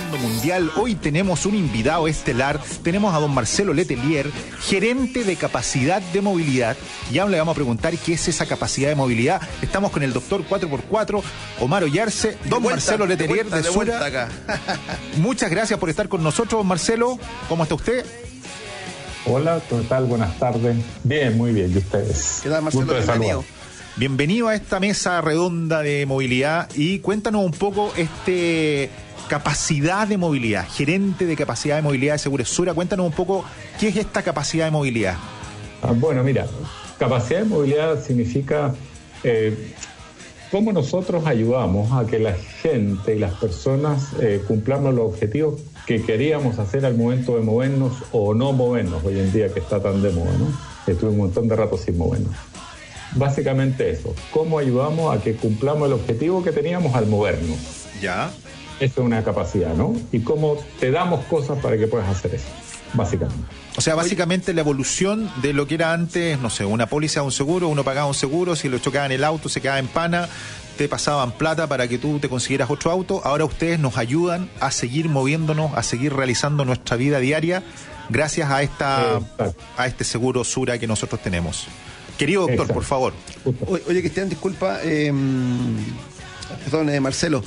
mundo mundial. Hoy tenemos un invitado estelar. Tenemos a don Marcelo Letelier, gerente de capacidad de movilidad. Ya le vamos a preguntar qué es esa capacidad de movilidad. Estamos con el doctor 4x4, Omar Ollarse. Don Marcelo Letelier de Sura. Muchas gracias por estar con nosotros, don Marcelo. ¿Cómo está usted? Hola, ¿qué tal? Buenas tardes. Bien, muy bien. ¿Y ustedes? ¿Qué tal, Marcelo? Bienvenido. Bienvenido a esta mesa redonda de movilidad y cuéntanos un poco capacidad de movilidad, gerente de capacidad de movilidad de Seguresura. Cuéntanos un poco qué es esta capacidad de movilidad. Bueno, mira, capacidad de movilidad significa cómo nosotros ayudamos a que la gente y las personas cumplamos los objetivos que queríamos hacer al momento de movernos o no movernos hoy en día, que está tan de moda, ¿no? Estuve un montón de rato sin movernos. Básicamente eso, cómo ayudamos a que cumplamos el objetivo que teníamos al movernos. Ya. Eso es una capacidad, ¿no? Y cómo te damos cosas para que puedas hacer eso, básicamente. O sea, básicamente la evolución de lo que era antes, no sé, una póliza de un seguro, uno pagaba un seguro, si lo chocaban el auto, se quedaba en pana, te pasaban plata para que tú te consiguieras otro auto. Ahora ustedes nos ayudan a seguir moviéndonos, a seguir realizando nuestra vida diaria gracias a este seguro Sura que nosotros tenemos. Querido doctor, exacto, por favor. Oye, Cristian, disculpa, perdón, Marcelo,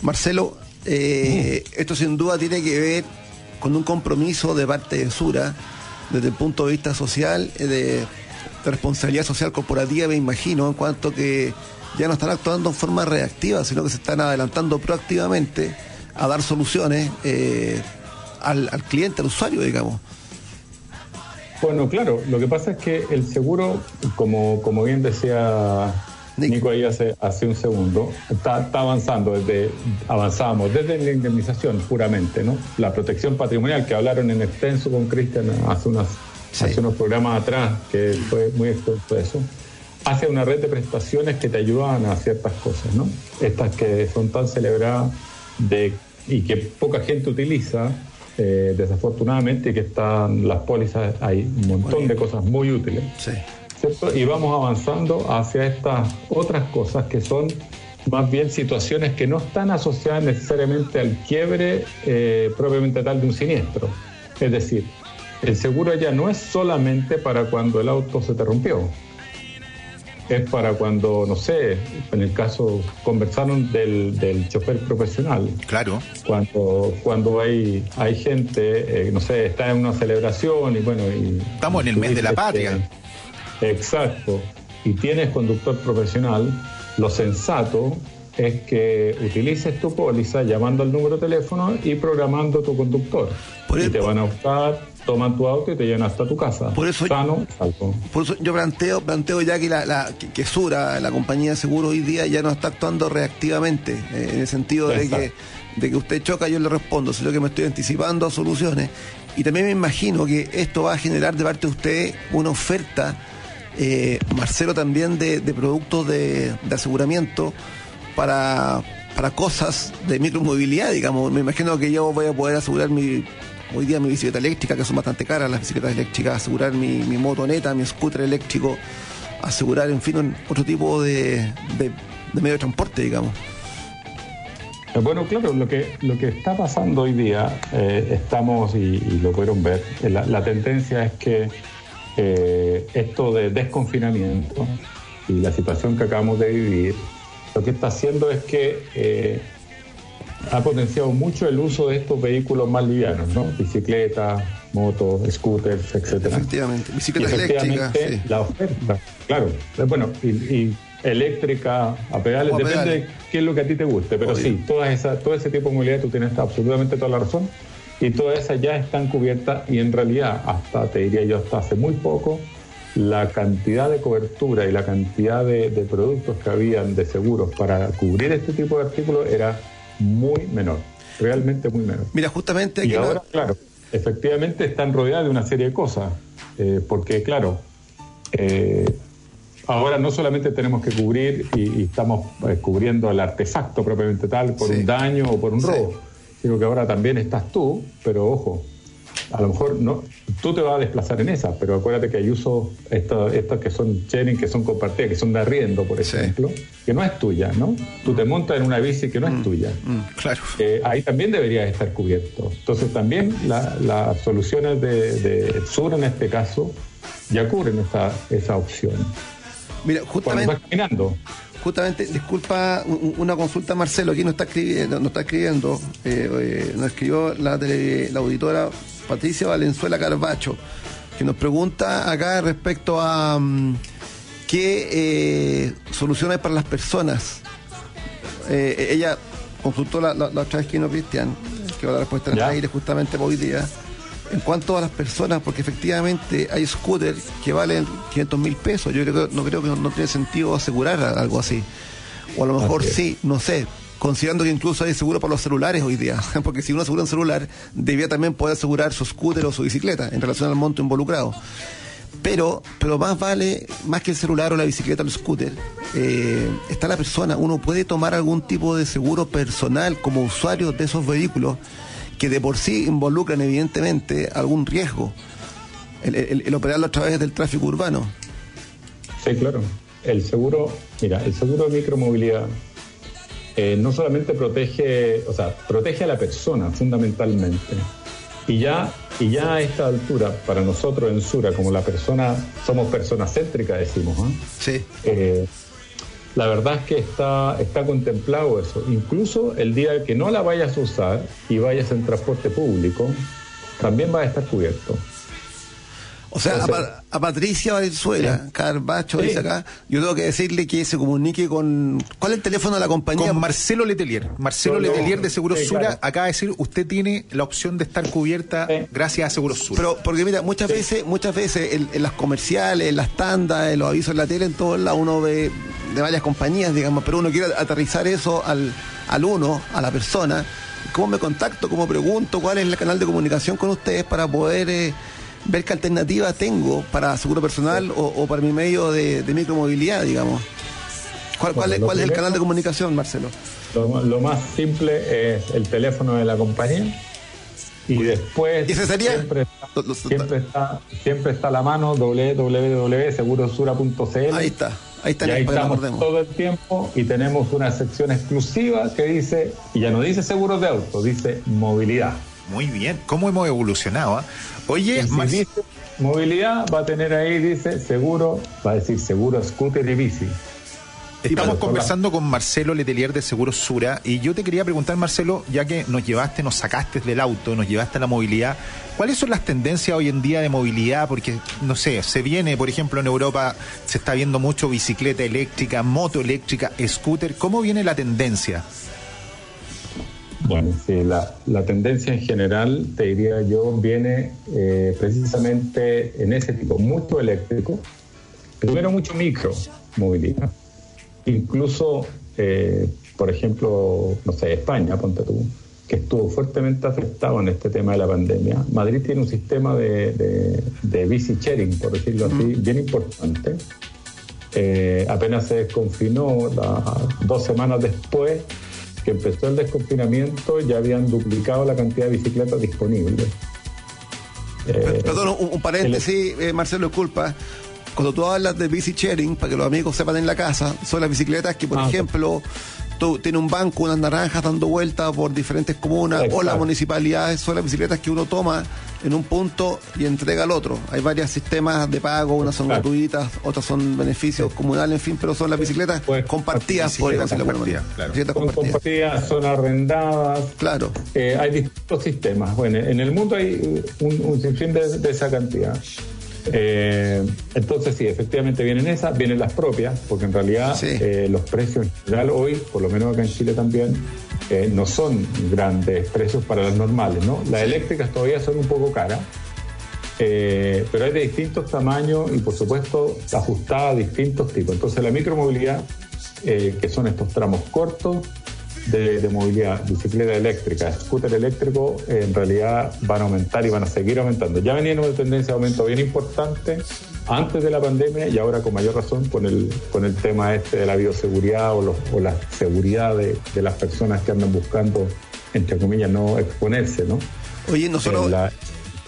esto sin duda tiene que ver con un compromiso de parte de Sura desde el punto de vista social, de responsabilidad social corporativa, me imagino, en cuanto que ya no están actuando en forma reactiva, sino que se están adelantando proactivamente a dar soluciones al cliente, al usuario, digamos. Bueno, claro, lo que pasa es que el seguro, como bien decía Nico ahí hace un segundo, está avanzando, avanzamos desde la indemnización puramente, ¿no? La protección patrimonial, que hablaron en extenso con Cristian hace unos programas atrás, que fue muy extenso eso, hace una red de prestaciones que te ayudan a ciertas cosas, ¿no? Estas que son tan celebradas y que poca gente utiliza, desafortunadamente, que están las pólizas, hay un montón de cosas muy útiles, ¿cierto? Y vamos avanzando hacia estas otras cosas que son más bien situaciones que no están asociadas necesariamente al quiebre propiamente tal de un siniestro. Es decir, el seguro ya no es solamente para cuando el auto se te rompió, es para cuando, no sé, en el caso, conversaron del chofer profesional. Claro. Cuando hay gente, no sé, está en una celebración y bueno... Estamos en el mes de la patria. Exacto. Y tienes conductor profesional, lo sensato es que utilices tu póliza llamando al número de teléfono y programando tu conductor. Y te van a buscar, toman tu auto y te llevan hasta tu casa. Por eso, sano, salvo. Por eso yo planteo ya que Sura, la compañía de seguros hoy día, ya no está actuando reactivamente, en el sentido de que usted choca, yo le respondo, sino que me estoy anticipando a soluciones. Y también me imagino que esto va a generar de parte de usted una oferta, Marcelo, también de productos de aseguramiento para cosas de micromovilidad, digamos. Me imagino que yo voy a poder asegurar hoy día mi bicicleta eléctrica, que son bastante caras las bicicletas eléctricas, asegurar mi motoneta, mi scooter eléctrico, asegurar, en fin, otro tipo de medio de transporte, digamos. Bueno, claro, lo que está pasando hoy día, estamos, y lo pudieron ver, la tendencia es que esto de desconfinamiento y la situación que acabamos de vivir, lo que está haciendo es que ha potenciado mucho el uso de estos vehículos más livianos, ¿no? Bicicletas, motos, scooters, etcétera. Efectivamente, bicicletas eléctricas. Sí. La oferta, claro. Bueno, y eléctrica, a pedales, depende de qué es lo que a ti te guste, pero obvio. Sí, todo ese tipo de movilidad tú tienes absolutamente toda la razón, y todas esas ya están cubiertas, y en realidad, te diría yo, hasta hace muy poco, la cantidad de cobertura y la cantidad de productos que habían de seguros para cubrir este tipo de artículos era muy menor, realmente muy menor. Mira, justamente... Y ahora, claro, efectivamente están rodeadas de una serie de cosas, porque, claro, ahora no solamente tenemos que cubrir y estamos cubriendo el artefacto propiamente tal por un daño o por un robo, sino que ahora también estás tú, pero ojo, a lo mejor no, tú te vas a desplazar en esa, pero acuérdate que hay usos, estas que son sharing, que son compartidas, que son de arriendo, por ejemplo, que no es tuya, ¿no? Tú te montas en una bici que no es tuya. Claro. Ahí también deberías estar cubierto. Entonces también las soluciones de Sura en este caso ya cubren esa opción. Mira, justamente... Cuando vas caminando. Justamente, disculpa, una consulta, Marcelo, aquí nos está escribiendo, nos escribió la auditora Patricia Valenzuela Carbacho, que nos pregunta acá respecto a qué soluciones para las personas. Ella consultó la otra vez que vino Cristian, que va a dar respuesta en el aire justamente por hoy día, en cuanto a las personas, porque efectivamente hay scooters que valen 500.000 pesos. Yo no creo que no tiene sentido asegurar algo así. O a lo mejor sí, no sé, considerando que incluso hay seguro para los celulares hoy día, porque si uno asegura un celular, debía también poder asegurar su scooter o su bicicleta en relación al monto involucrado. Pero más vale, más que el celular o la bicicleta o el scooter, está la persona. Uno puede tomar algún tipo de seguro personal como usuario de esos vehículos que de por sí involucran evidentemente algún riesgo, el operarlo a través del tráfico urbano. Sí, claro. El seguro de micromovilidad no solamente protege a la persona fundamentalmente. Y ya a esta altura, para nosotros en Sura, como somos personas céntricas, decimos, Sí. La verdad es que está contemplado eso. Incluso el día que no la vayas a usar y vayas en transporte público, también va a estar cubierto. O sea, a Patricia Valenzuela Carbacho dice acá, yo tengo que decirle que se comunique con... ¿Cuál es el teléfono de la compañía? Con Marcelo Letelier. Marcelo Letelier de Seguros Sura, claro. Acaba de decir, usted tiene la opción de estar cubierta gracias a Seguros Sura. Pero, porque mira, muchas veces en las comerciales, en las tandas, en los avisos en la tele, en todos lados uno ve de varias compañías, digamos, pero uno quiere aterrizar eso a la persona. ¿Cómo me contacto? ¿Cómo pregunto? ¿Cuál es el canal de comunicación con ustedes para poder... ver qué alternativa tengo para seguro personal o para mi medio de micromovilidad, digamos? ¿Cuál es el canal de comunicación, Marcelo? Lo más simple es el teléfono de la compañía y después ¿y ese sería? siempre está a la mano www.segurosura.cl. Ahí está y ahí estamos todo el tiempo y tenemos una sección exclusiva que dice, y ya no dice seguros de auto, dice movilidad. Muy bien, ¿cómo hemos evolucionado? Oye, si dice movilidad, va a tener ahí, dice seguro, va a decir seguro, scooter y bici. Estamos conversando con Marcelo Letelier de Seguros Sura y yo te quería preguntar, Marcelo, ya que nos sacaste del auto, nos llevaste a la movilidad, ¿cuáles son las tendencias hoy en día de movilidad? Porque, no sé, se viene, por ejemplo, en Europa se está viendo mucho bicicleta eléctrica, moto eléctrica, scooter. ¿Cómo viene la tendencia? Bueno, sí, la tendencia en general, te diría yo, viene precisamente en ese tipo, mucho eléctrico, primero mucho micromovilidad. Incluso, por ejemplo, no sé, España, ponte tú, que estuvo fuertemente afectado en este tema de la pandemia. Madrid tiene un sistema de bici sharing, por decirlo así, bien importante. Apenas se desconfinó, 2 semanas después que empezó el desconfinamiento, ya habían duplicado la cantidad de bicicletas disponibles. Perdón, un paréntesis, Marcelo, disculpa. Cuando tú hablas de bici sharing, para que los amigos sepan en la casa, son las bicicletas que, por ejemplo, tú tienes un banco, unas naranjas dando vueltas por diferentes comunas, o las municipalidades, son las bicicletas que uno toma en un punto y entrega al otro. Hay varios sistemas de pago, unas son gratuitas, otras son beneficios comunales, en fin, pero son las bicicletas compartidas, por decirlo de alguna manera. Son compartidas, son arrendadas. Claro. Hay distintos sistemas. Bueno, en el mundo hay un sinfín de esa cantidad. Entonces sí, efectivamente vienen las propias, porque en realidad los precios en general hoy, por lo menos acá en Chile también, no son grandes precios para las normales, ¿no? Las eléctricas todavía son un poco caras, pero hay de distintos tamaños y por supuesto ajustadas a distintos tipos. Entonces la micromovilidad, que son estos tramos cortos de movilidad, bicicleta eléctrica, scooter eléctrico, en realidad van a aumentar y van a seguir aumentando. Ya venían una tendencia de aumento bien importante antes de la pandemia y ahora con mayor razón con el tema de la bioseguridad o la seguridad de las personas que andan buscando, entre comillas, no exponerse, ¿no? Oye, nosotros...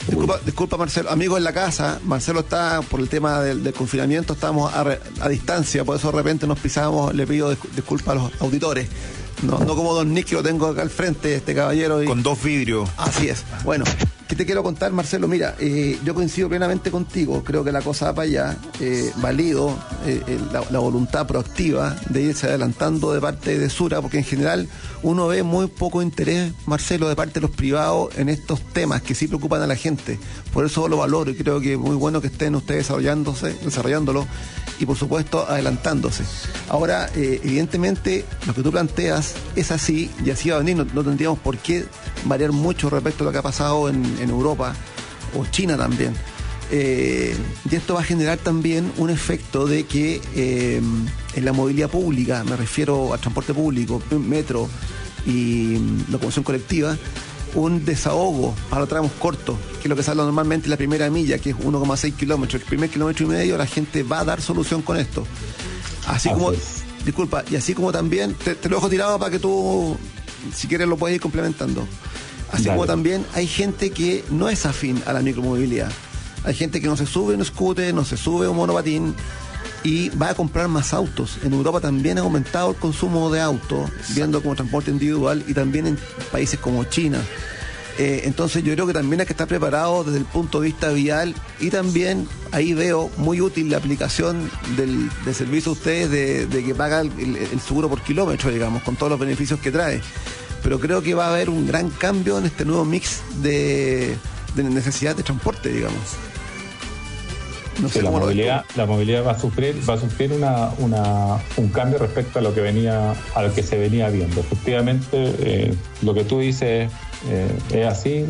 Disculpa, Marcelo. Amigos en la casa, Marcelo está, por el tema del confinamiento, estábamos a distancia, por eso de repente nos pisábamos. Le pido disculpas a los auditores. No como Don Nick, que lo tengo acá al frente, este caballero. Con 2 vidrios. Así es. Bueno, ¿qué te quiero contar, Marcelo? Mira, yo coincido plenamente contigo. Creo que la cosa va para allá. Valido la voluntad proactiva de irse adelantando de parte de Sura, porque en general uno ve muy poco interés, Marcelo, de parte de los privados en estos temas que sí preocupan a la gente. Por eso lo valoro y creo que es muy bueno que estén ustedes desarrollándolo y, por supuesto, adelantándose. Ahora, evidentemente, lo que tú planteas es así y así va a venir. No tendríamos por qué variar mucho respecto a lo que ha pasado en Europa o China también. Y esto va a generar también un efecto de que en la movilidad pública, me refiero al transporte público, metro y locomoción colectiva, un desahogo para los tramos cortos, que es lo que se habla normalmente en la primera milla, que es 1,6 kilómetros. El primer kilómetro y medio la gente va a dar solución con esto. Así como, disculpa, y así como también, te lo dejo tirado para que tú, si quieres, lo puedes ir complementando. Así como también hay gente que no es afín a la micromovilidad. Hay gente que no se sube en un scooter, no se sube en un monopatín y va a comprar más autos. En Europa también ha aumentado el consumo de autos, viendo como transporte individual, y también en países como China. Entonces yo creo que también hay que estar preparado desde el punto de vista vial, y también ahí veo muy útil la aplicación del servicio de ustedes de que paga el seguro por kilómetro, digamos, con todos los beneficios que trae. Pero creo que va a haber un gran cambio en este nuevo mix de necesidad de transporte, digamos. No sé, la movilidad va a sufrir un cambio respecto a lo que se venía viendo. Efectivamente, lo que tú dices es así.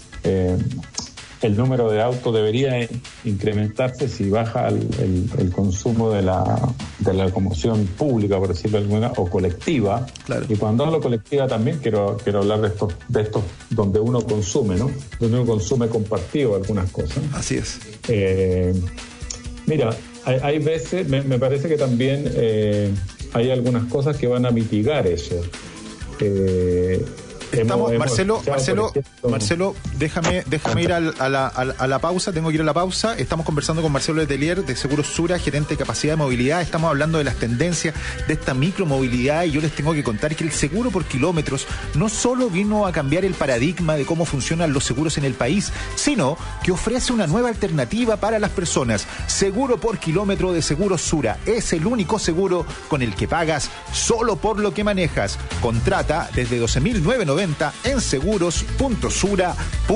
El número de autos debería incrementarse si baja el consumo de la locomoción pública, por decirlo de alguna, o colectiva. Claro. Y cuando hablo colectiva también quiero hablar de estos donde uno consume, ¿no? Donde uno consume compartido algunas cosas. Así es. Mira, hay veces, me parece que también hay algunas cosas que van a mitigar eso. Marcelo, déjame ir a la pausa. Tengo que ir a la pausa. Estamos conversando con Marcelo Letelier, de Seguros Sura, gerente de capacidad de movilidad. Estamos hablando de las tendencias de esta micromovilidad, y yo les tengo que contar que el seguro por kilómetros no solo vino a cambiar el paradigma de cómo funcionan los seguros en el país, sino que ofrece una nueva alternativa para las personas. Seguro por kilómetro de Seguros Sura es el único seguro con el que pagas solo por lo que manejas. Contrata desde 12.990 en seguros.sura.cl.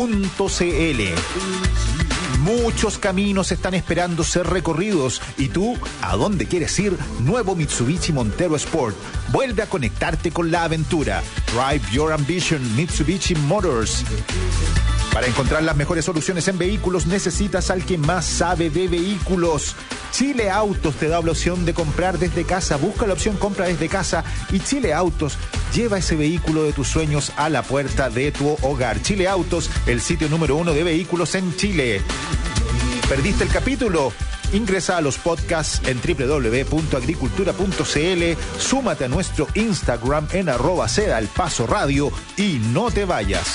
Muchos caminos están esperando ser recorridos. ¿Y tú, a dónde quieres ir? Nuevo Mitsubishi Montero Sport. Vuelve a conectarte con la aventura. Drive your ambition, Mitsubishi Motors. Para encontrar las mejores soluciones en vehículos, necesitas al que más sabe de vehículos. Chile Autos te da la opción de comprar desde casa. Busca la opción compra desde casa y Chile Autos lleva ese vehículo de tus sueños a la puerta de tu hogar. Chile Autos, el sitio número 1 de vehículos en Chile. ¿Perdiste el capítulo? Ingresa a los podcasts en www.agricultura.cl, súmate a nuestro Instagram en @CedaElPasoRadio y no te vayas.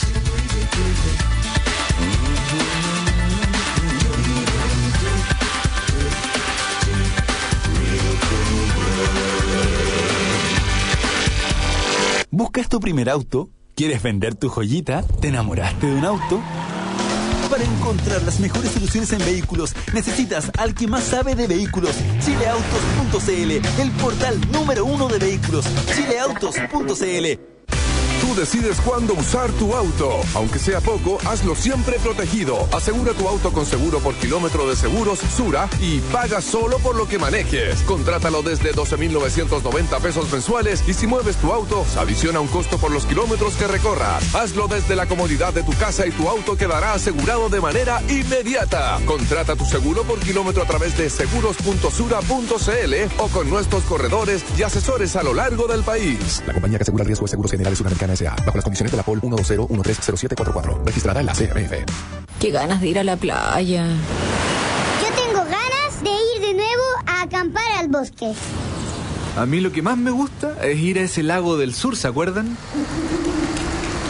¿Buscas tu primer auto? ¿Quieres vender tu joyita? ¿Te enamoraste de un auto? Para encontrar las mejores soluciones en vehículos, necesitas al que más sabe de vehículos. Chileautos.cl, el portal número 1 de vehículos. Chileautos.cl. Tú decides cuándo usar tu auto. Aunque sea poco, hazlo siempre protegido. Asegura tu auto con seguro por kilómetro de Seguros Sura y paga solo por lo que manejes. Contrátalo desde 12.990 pesos mensuales, y si mueves tu auto, se adiciona un costo por los kilómetros que recorras. Hazlo desde la comodidad de tu casa y tu auto quedará asegurado de manera inmediata. Contrata tu seguro por kilómetro a través de seguros.sura.cl o con nuestros corredores y asesores a lo largo del país. La compañía que asegura el riesgo de Seguros Generales Sudamericana S.A. bajo las condiciones de la POL 120130744, registrada en la CMF. Qué ganas de ir a la playa. Yo tengo ganas de ir de nuevo a acampar al bosque. A mí lo que más me gusta es ir a ese lago del sur, ¿se acuerdan?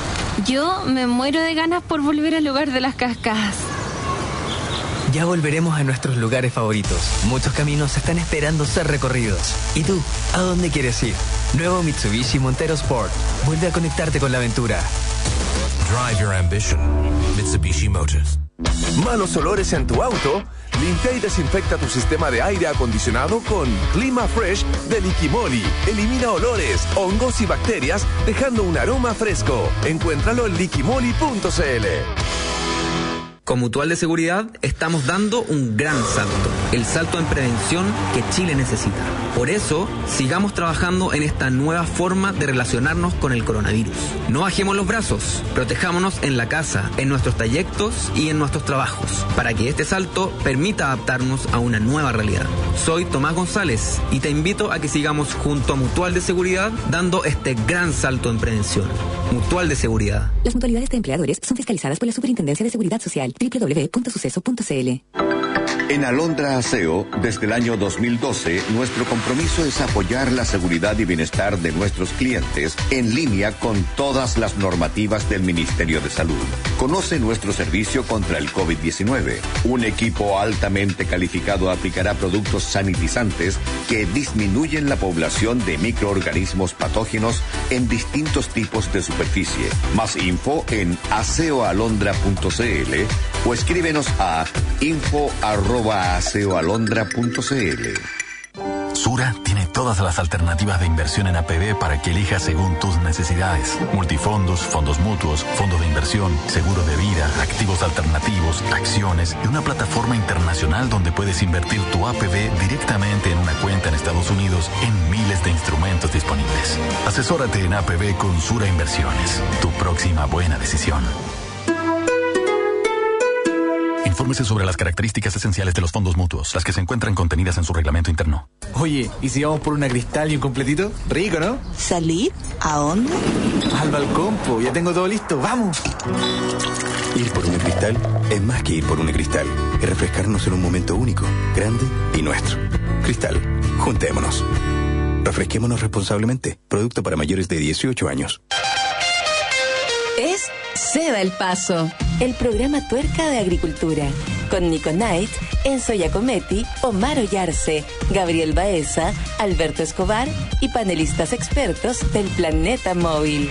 Yo me muero de ganas por volver al lugar de las cascadas. Ya volveremos a nuestros lugares favoritos. Muchos caminos están esperando ser recorridos. ¿Y tú? ¿A dónde quieres ir? Nuevo Mitsubishi Montero Sport. Vuelve a conectarte con la aventura. Drive your ambition. Mitsubishi Motors. ¿Malos olores en tu auto? Limpia y desinfecta tu sistema de aire acondicionado con Clima Fresh de Liquimoli. Elimina olores, hongos y bacterias, dejando un aroma fresco. Encuéntralo en liquimoli.cl. Con Mutual de Seguridad estamos dando un gran salto, el salto en prevención que Chile necesita. Por eso, sigamos trabajando en esta nueva forma de relacionarnos con el coronavirus. No bajemos los brazos, protejámonos en la casa, en nuestros trayectos y en nuestros trabajos, para que este salto permita adaptarnos a una nueva realidad. Soy Tomás González y te invito a que sigamos junto a Mutual de Seguridad dando este gran salto en prevención. Mutual de Seguridad. Las mutualidades de empleadores son fiscalizadas por la Superintendencia de Seguridad Social. www.suceso.cl. En Alondra Aseo, desde el año 2012, nuestro compromiso es apoyar la seguridad y bienestar de nuestros clientes en línea con todas las normativas del Ministerio de Salud. Conoce nuestro servicio contra el COVID-19. Un equipo altamente calificado aplicará productos sanitizantes que disminuyen la población de microorganismos patógenos en distintos tipos de superficie. Más info en aseoalondra.cl o escríbenos a info@aseoalondra.cl. Sura tiene todas las alternativas de inversión en APB para que elijas según tus necesidades. Multifondos, fondos mutuos, fondos de inversión, seguro de vida, activos alternativos, acciones y una plataforma internacional donde puedes invertir tu APB directamente en una cuenta en Estados Unidos en miles de instrumentos disponibles. Asesórate en APB con Sura Inversiones. Tu próxima buena decisión. Infórmese sobre las características esenciales de los fondos mutuos, las que se encuentran contenidas en su reglamento interno. Oye, ¿y si vamos por una Cristal y un completito? Rico, ¿no? ¿Salir? ¿A dónde? Al balcón, po. Ya tengo todo listo. ¡Vamos! Ir por una Cristal es más que ir por una Cristal. Es refrescarnos en un momento único, grande y nuestro. Cristal, juntémonos. Refresquémonos responsablemente. Producto para mayores de 18 años. Es Ceda el Paso, el programa tuerca de agricultura, con Nico Knight, Enzo Giacometti, Omar Ollarse, Gabriel Baeza, Alberto Escobar y panelistas expertos del Planeta Móvil.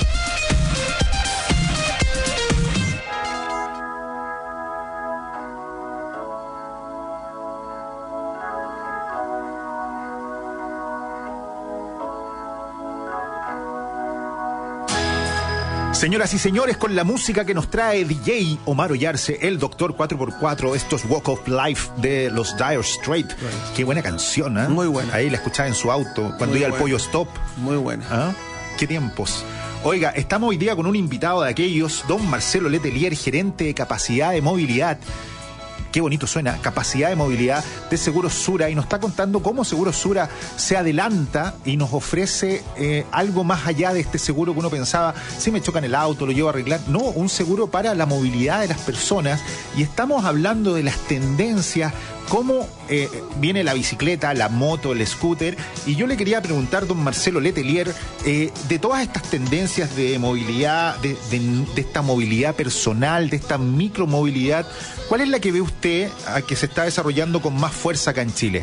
Señoras y señores, con la música que nos trae DJ Omar Ollarse, el Doctor 4x4, estos Walk of Life de los Dire Straits. Qué buena canción, ¿eh? Muy buena. Ahí la escuchaba en su auto, cuando Muy iba buena. al Pollo Stop. Muy buena. ¿Ah? Qué tiempos. Oiga, estamos hoy día con un invitado de aquellos, don Marcelo Letelier, gerente de capacidad de movilidad. Qué bonito suena, capacidad de movilidad de Seguros Sura, y nos está contando cómo Seguros Sura se adelanta y nos ofrece algo más allá de este seguro que uno pensaba, si me chocan el auto, lo llevo a arreglar. No, un seguro para la movilidad de las personas, y estamos hablando de las tendencias, cómo viene la bicicleta, la moto, el scooter, y yo le quería preguntar, don Marcelo Letelier, de todas estas tendencias de movilidad, de esta movilidad personal, de esta micromovilidad, ¿cuál es la que ve usted a que se está desarrollando con más fuerza acá en Chile?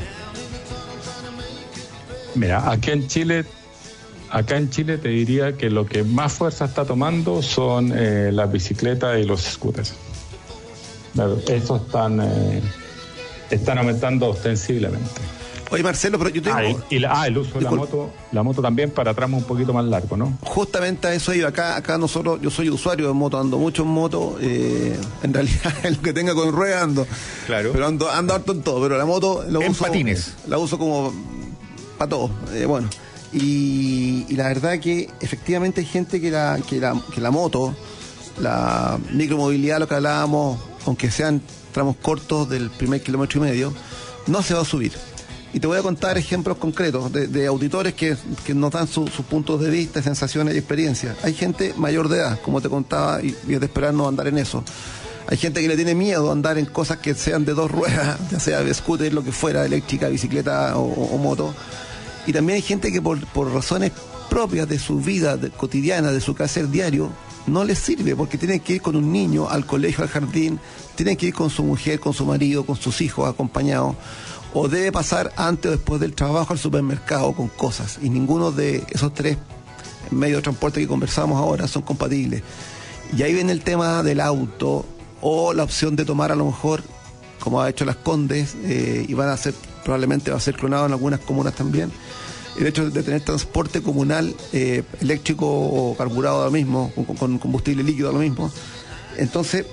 Mira, acá en Chile te diría que lo que más fuerza está tomando son las bicicletas y los scooters. Esos están aumentando ostensiblemente. Oye, Marcelo, pero yo tengo... el uso de la moto también para tramos un poquito más largos, ¿no? Justamente a eso iba. Acá nosotros, yo soy usuario de moto, ando mucho en moto, en realidad en lo que tenga con ruedas ando. Claro. Pero ando harto en todo, pero la moto la uso, patines. La uso como para todo. Bueno, y la verdad que efectivamente hay gente que la moto, la micromovilidad, lo que hablábamos, aunque sean tramos cortos del primer kilómetro y medio, no se va a subir. Y te voy a contar ejemplos concretos de auditores que nos dan sus puntos de vista, sensaciones y experiencias. Hay gente mayor de edad, como te contaba, y es de esperar no andar en eso. Hay gente que le tiene miedo a andar en cosas que sean de dos ruedas, ya sea scooter, lo que fuera, eléctrica, bicicleta o moto. Y también hay gente que por razones propias de su vida cotidiana, de su quehacer diario, no les sirve, porque tienen que ir con un niño al colegio, al jardín, tienen que ir con su mujer, con su marido, con sus hijos acompañados, o debe pasar antes o después del trabajo al supermercado con cosas, y ninguno de esos tres medios de transporte que conversamos ahora son compatibles. Y ahí viene el tema del auto, o la opción de tomar a lo mejor, como ha hecho Las Condes, y probablemente va a ser clonado en algunas comunas también, el hecho de tener transporte comunal eléctrico o carburado da lo mismo, con combustible líquido da lo mismo. Entonces,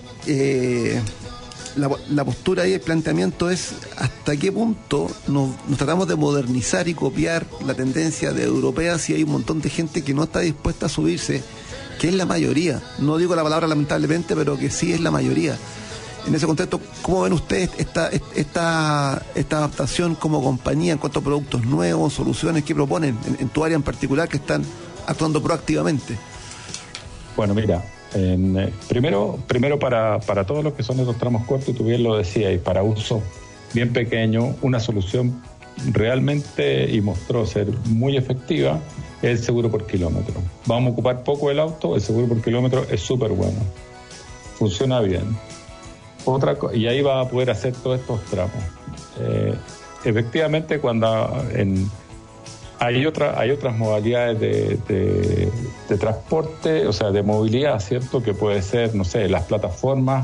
la postura y el planteamiento es hasta qué punto nos tratamos de modernizar y copiar la tendencia de europea si hay un montón de gente que no está dispuesta a subirse, que es la mayoría. No digo la palabra lamentablemente, pero que sí es la mayoría. En ese contexto, ¿cómo ven ustedes esta adaptación como compañía en cuanto a productos nuevos, soluciones que proponen en tu área en particular que están actuando proactivamente? Bueno, mira, primero para todos los que son esos tramos cortos, tú bien lo decías, y para uso bien pequeño, una solución realmente y mostró ser muy efectiva es el seguro por kilómetro. Vamos a ocupar poco el auto, el seguro por kilómetro es súper bueno, funciona bien. Y ahí va a poder hacer todos estos tramos. Efectivamente, cuando hay otras modalidades de transporte, o sea, de movilidad, ¿cierto? Que puede ser, no sé, las plataformas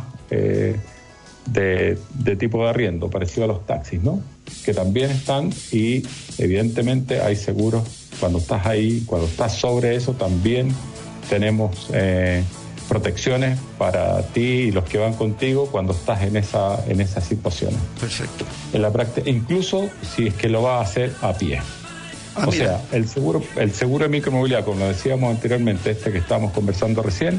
de tipo de arriendo, parecido a los taxis, ¿no? Que también están, y evidentemente hay seguros. Cuando estás ahí, cuando estás sobre eso, también tenemos protecciones para ti y los que van contigo cuando estás en esa situación. Perfecto. En la práctica, incluso si es que lo vas a hacer a pie. O sea, el seguro de micromovilidad, como lo decíamos anteriormente, que estábamos conversando recién,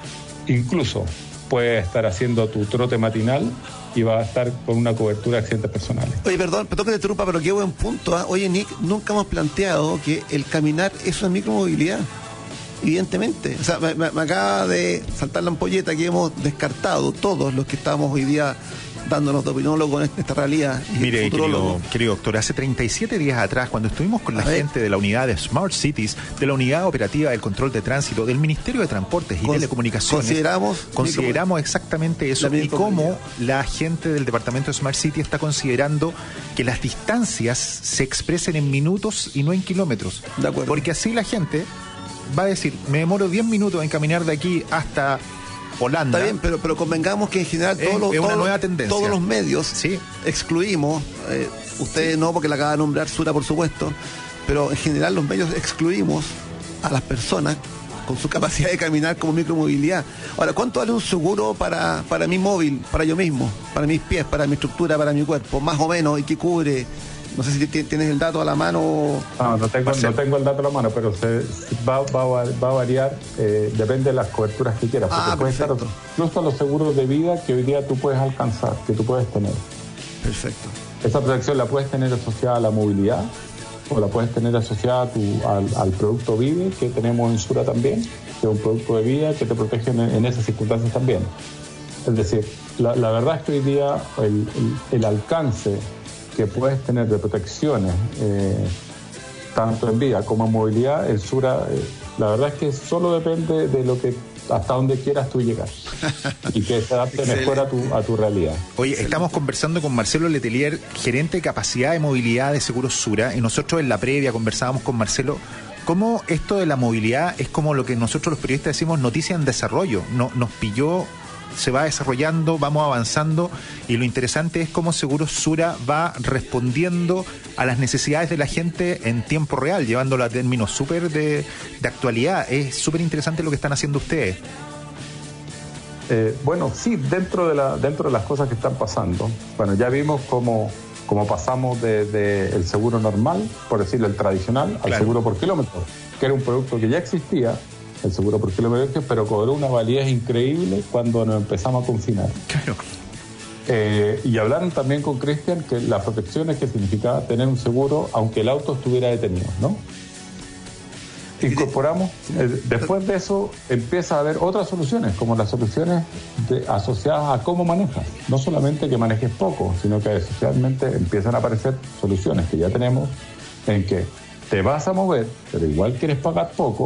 incluso puedes estar haciendo tu trote matinal y vas a estar con una cobertura de accidentes personales. Oye, perdón que te interrumpa, pero qué buen punto. Oye, Nick, nunca hemos planteado que el caminar es una micromovilidad. Evidentemente, o sea, me acaba de saltar la ampolleta que hemos descartado todos los que estamos hoy día dándonos de opinólogo en esta realidad. Mire, querido doctor, hace 37 días atrás, cuando estuvimos con la gente de la unidad de Smart Cities, de la unidad operativa del control de tránsito, del Ministerio de Transportes y Telecomunicaciones, consideramos exactamente eso, y cómo la gente del departamento de Smart City está considerando que las distancias se expresen en minutos y no en kilómetros. De acuerdo. Porque así la gente va a decir, me demoro 10 minutos en caminar de aquí hasta Holanda. Está bien, pero convengamos que en general todos los medios excluimos, ustedes no, porque la acaba de nombrar Sura, por supuesto, pero en general los medios excluimos a las personas con su capacidad de caminar como micromovilidad. Ahora, ¿cuánto vale un seguro para mi móvil, para yo mismo, para mis pies, para mi estructura, para mi cuerpo? Más o menos, ¿y qué cubre? No sé si tienes el dato a la mano. No tengo el dato a la mano, pero va a variar, depende de las coberturas que quieras. Porque puede estar incluso los seguros de vida que hoy día tú puedes alcanzar, que tú puedes tener. Perfecto. Esa protección la puedes tener asociada a la movilidad, o la puedes tener asociada al producto Vive que tenemos en Sura también, que es un producto de vida que te protege en esas circunstancias también. Es decir, la verdad es que hoy día el alcance que puedes tener de protecciones, tanto en vida como en movilidad, el Sura, la verdad es que solo depende de lo que hasta donde quieras tú llegar y que se adapte mejor a tu realidad. Oye, estamos conversando con Marcelo Letelier, gerente de capacidad de movilidad de Seguros Sura, y nosotros en la previa conversábamos con Marcelo cómo esto de la movilidad es como lo que nosotros los periodistas decimos noticia en desarrollo. Nos pilló, se va desarrollando, vamos avanzando, y lo interesante es cómo Seguros Sura va respondiendo a las necesidades de la gente en tiempo real, llevándolo a términos súper de actualidad. Es súper interesante lo que están haciendo ustedes. Bueno, sí, dentro de las cosas que están pasando, bueno, ya vimos cómo pasamos de el seguro normal, por decirlo, el tradicional, al seguro por kilómetro, que era un producto que ya existía, el seguro por kilómetro, pero cobró una validez increíble cuando nos empezamos a confinar. Claro. Y hablaron también con Cristian que las protecciones que significaba tener un seguro aunque el auto estuviera detenido, ¿no? Incorporamos, después de eso empieza a haber otras soluciones, como las soluciones asociadas a cómo manejas. No solamente que manejes poco, sino que socialmente empiezan a aparecer soluciones que ya tenemos en que te vas a mover, pero igual quieres pagar poco,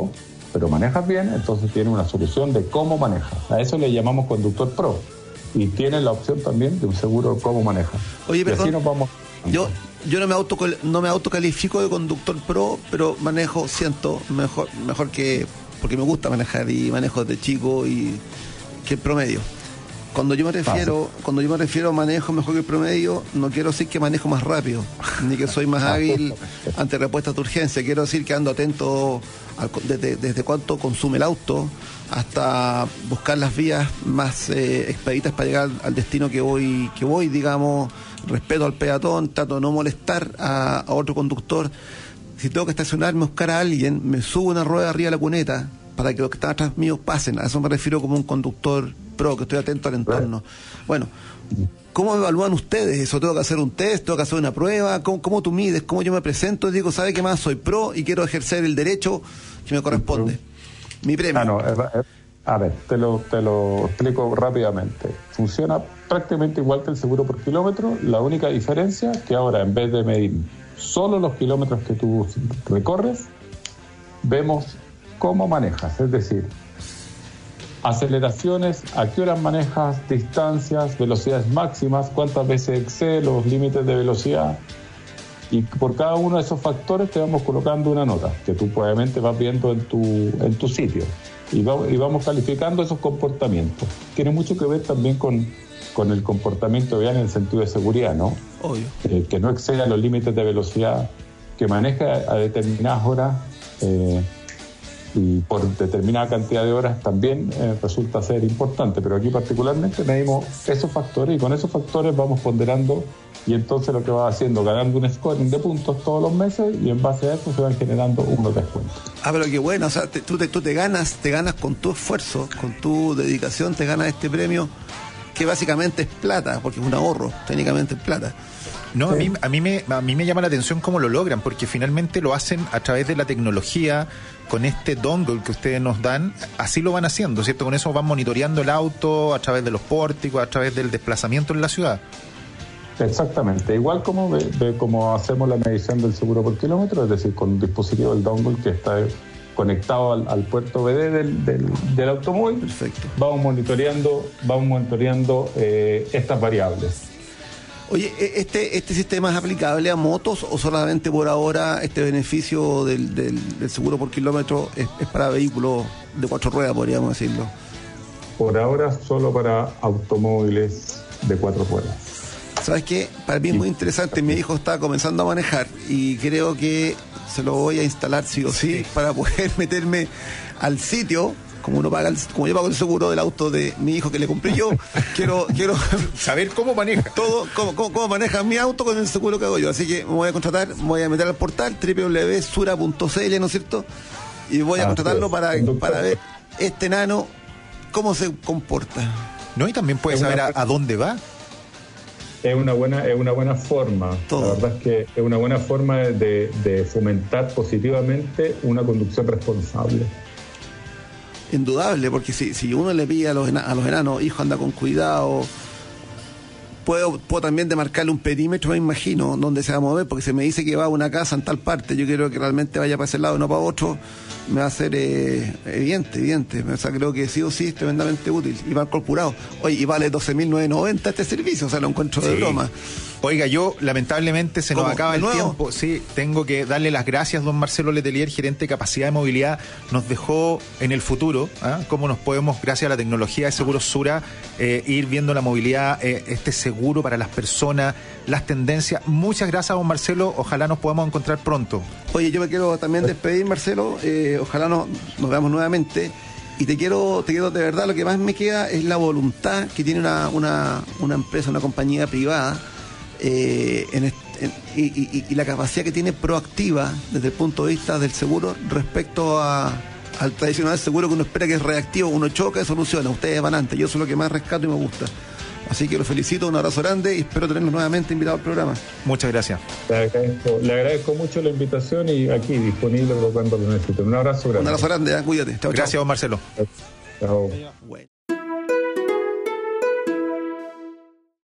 pero manejas bien, entonces tiene una solución de cómo manejas. A eso le llamamos conductor pro. Y tiene la opción también de un seguro cómo maneja. Oye, perdón, así nos vamos. Yo no me autocalifico de conductor pro, pero siento mejor que, porque me gusta manejar y manejo desde chico y que el promedio. Cuando yo me refiero a manejo mejor que el promedio, no quiero decir que manejo más rápido, ni que soy más hábil ante respuestas de urgencia. Quiero decir que ando atento desde cuánto consume el auto hasta buscar las vías más expeditas para llegar al destino que voy, digamos, respeto al peatón, trato de no molestar a otro conductor. Si tengo que estacionarme, buscar a alguien, me subo una rueda arriba de la cuneta para que los que están atrás míos pasen. A eso me refiero como un conductor pro, que estoy atento al entorno. Bueno, ¿cómo evalúan ustedes eso? ¿Tengo que hacer un test? ¿Tengo que hacer una prueba? ¿Cómo tú mides? ¿Cómo yo me presento? Digo, ¿sabe qué más? Soy pro y quiero ejercer el derecho que me corresponde. Mi premio. A ver, te lo explico rápidamente. Funciona prácticamente igual que el seguro por kilómetro. La única diferencia es que ahora, en vez de medir solo los kilómetros que tú recorres, vemos cómo manejas, es decir, aceleraciones, a qué horas manejas, distancias, velocidades máximas, cuántas veces excede los límites de velocidad, y por cada uno de esos factores te vamos colocando una nota que tú obviamente vas viendo en tu sitio y vamos calificando esos comportamientos. Tiene mucho que ver también con el comportamiento vial en el sentido de seguridad, ¿no? Obvio. Que no exceda los límites de velocidad, que maneja a determinadas horas y por determinada cantidad de horas también resulta ser importante, pero aquí particularmente medimos esos factores y con esos factores vamos ponderando, y entonces lo que va haciendo, ganando un scoring de puntos todos los meses, y en base a eso se van generando unos descuentos. Pero qué bueno, o sea, tú te ganas con tu esfuerzo, con tu dedicación, te ganas este premio que básicamente es plata, porque es un ahorro, técnicamente es plata. No, sí. a mí me llama la atención cómo lo logran, porque finalmente lo hacen a través de la tecnología, con este dongle que ustedes nos dan, así lo van haciendo, ¿cierto? Con eso van monitoreando el auto a través de los pórticos, a través del desplazamiento en la ciudad. Exactamente, igual como hacemos la medición del seguro por kilómetro, es decir, con un dispositivo del dongle que está conectado al puerto BD del automóvil. Perfecto. Vamos monitoreando estas variables. Oye, ¿este sistema es aplicable a motos o solamente por ahora este beneficio del seguro por kilómetro es para vehículos de 4 ruedas, podríamos decirlo? Por ahora solo para automóviles de 4 ruedas. ¿Sabes qué? Para mí es muy interesante. Mi hijo está comenzando a manejar y creo que se lo voy a instalar sí o sí para poder meterme al sitio. Como yo pago el seguro del auto de mi hijo que le compré yo, quiero saber cómo maneja cómo maneja mi auto con el seguro que hago yo. Así que me voy a contratar, me voy a meter al portal www.sura.cl, ¿no es cierto? Y voy a contratarlo para ver este nano cómo se comporta. No, y también puede saber a dónde va. Es una buena forma. Todo. La verdad es que es una buena forma de fomentar positivamente una conducción responsable. Indudable, porque si uno le pide a los enanos, hijo, anda con cuidado, puedo también demarcarle un perímetro, me imagino, donde se va a mover, porque si me dice que va a una casa en tal parte, yo quiero que realmente vaya para ese lado y no para otro, me va a ser evidente. O sea, creo que sí o sí es tremendamente útil. Y va incorporado. Oye, y vale 12.990 este servicio, o sea, lo encuentro de broma. Oiga, yo lamentablemente se nos acaba el tiempo. Sí, tengo que darle las gracias, don Marcelo Letelier, gerente de capacidad de movilidad. Nos dejó en el futuro, cómo nos podemos, gracias a la tecnología de Seguros Sura, ir viendo la movilidad, este seguro para las personas, las tendencias. Muchas gracias, don Marcelo. Ojalá nos podamos encontrar pronto. Oye, yo me quiero también despedir, Marcelo. Ojalá nos veamos nuevamente. Y te quiero de verdad, lo que más me queda es la voluntad que tiene una empresa, una compañía privada, y la capacidad que tiene proactiva desde el punto de vista del seguro respecto al tradicional seguro que uno espera que es reactivo, uno choca y soluciona. Ustedes van antes, yo eso es lo que más rescato y me gusta. Así que los felicito, un abrazo grande y espero tenerlos nuevamente invitados al programa. Muchas gracias. Le agradezco mucho la invitación y aquí disponible cuando lo necesiten. Un abrazo grande. Un abrazo grande, cuídate. Chao, gracias, don Marcelo. Chao.